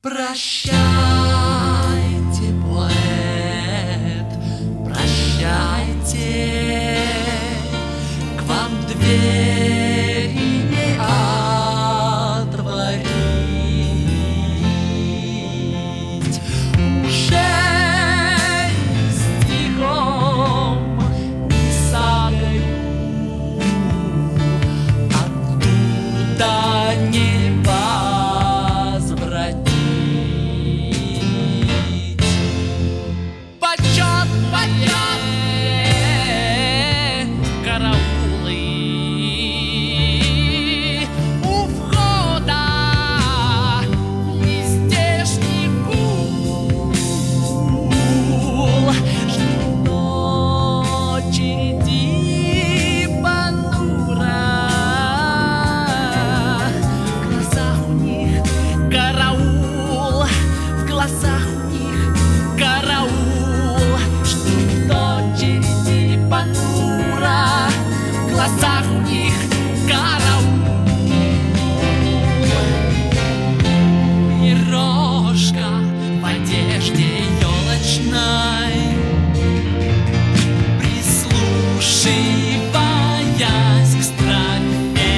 Прощайте, поэт, прощайте, к вам двери не отворить. Уже ни стихом не сагаю, оттуда не возвратить. Почет, почет, караулы у входа в нездешний гул. Ждут очереди понуро, в глазах у них караул, в глазах у них караул. Ждут очереди понуро, в глазах у них караул. Пирожка в одежде елочной, прислушиваясь к строфе,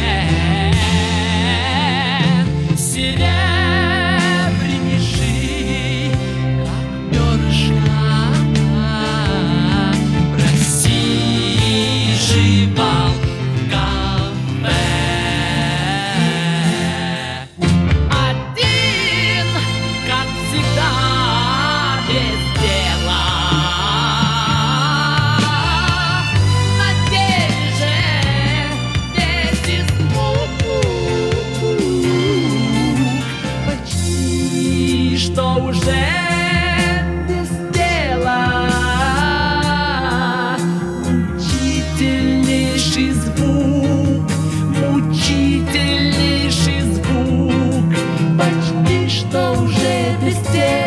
серебрянейший, как перышко, просиживал в кафе. Один, как всегда, без дела. На деле же весь испуг, почти что уже без дела. Мучительнейший звук, мучительнейший звук, почти что уже без дела.